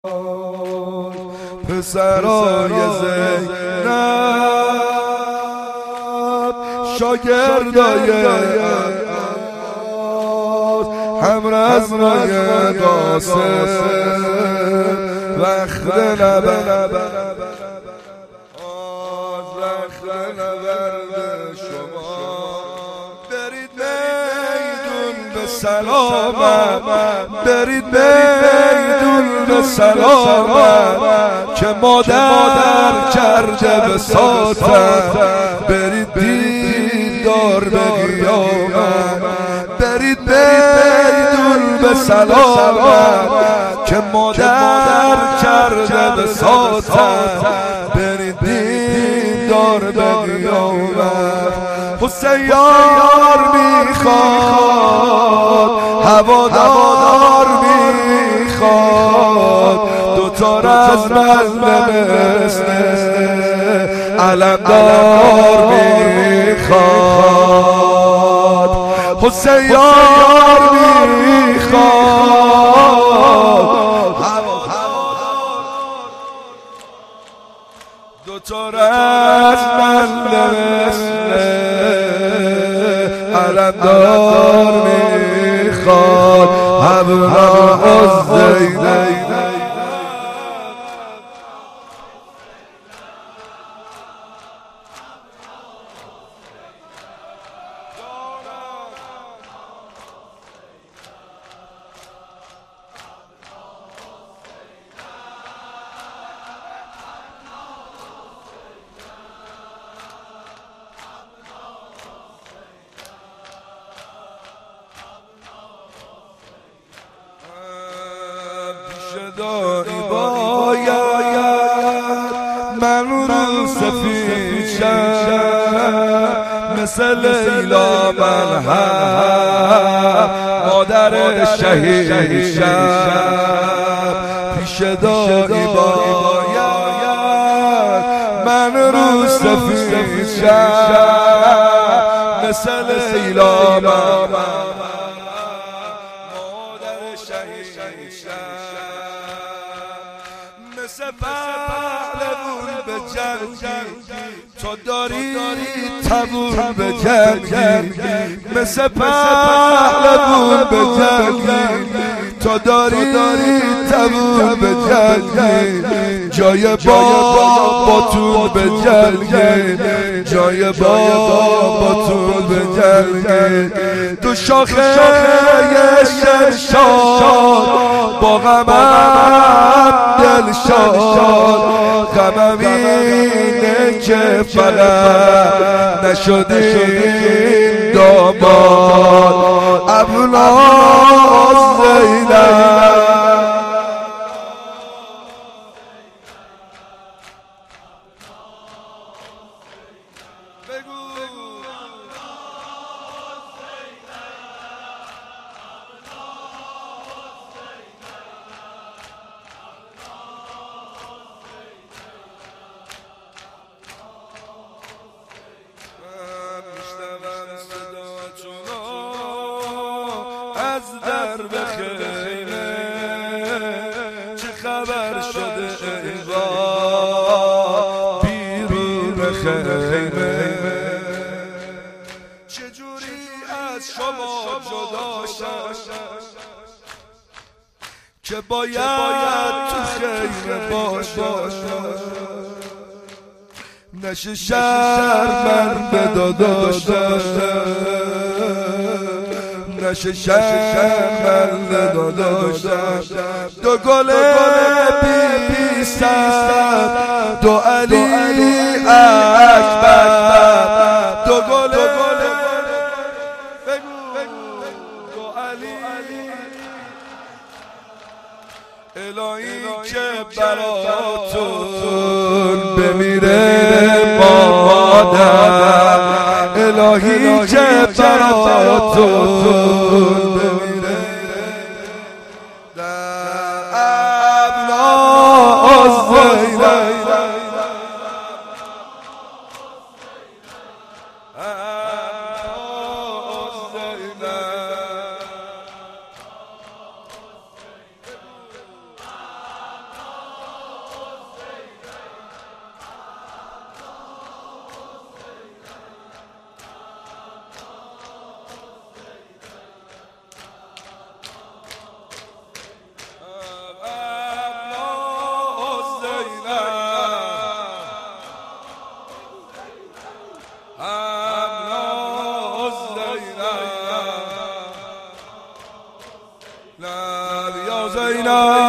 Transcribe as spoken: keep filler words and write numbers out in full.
پسرای زینب شاگردای همرزمای قاسم وقت نبرد وقت نبرد شما برید میدون به سلامت برید میدون به سلامت که مادر کرده به ساتم برید دیدار به قیامت برید میدون به سلامت که مادر کرده به ساتم برید دیدار به قیامت حسین یار میخواد هوادار میخواد دوتا رزم مثل علمدار میخواد حسین یار میخواد دوتا رزم مثل علمدار میخواد ابناء زینب دایی باید من رو سفید شم مثل لیلا من هم مادر شهید شم پیش دایی باید من رو سفید شم مثل لیلا من مثل پهلوون به جنگی تو داری تبور به جنگی مثل پهلوون به جنگی تو داری تبور به جنگی جای باباتون به جنگی جای باباتون به جنگی دو شاخه شمشاد با غمم دل شاد غمم اینه که فقط نشدیم داماد ابناء زینب از درب خیمه چه خبر شده ایوا بیرون خیمه چجوری از شما جدا شد که باید تو خیمه باشد نشه شرمنده داداشم نشه شرمنده داداشم دو گل بی سر دو علی اکبر دو گل دو علی الهی که براتون بمیره مادر الهی که براتون بمیره در ابناء زینب زینب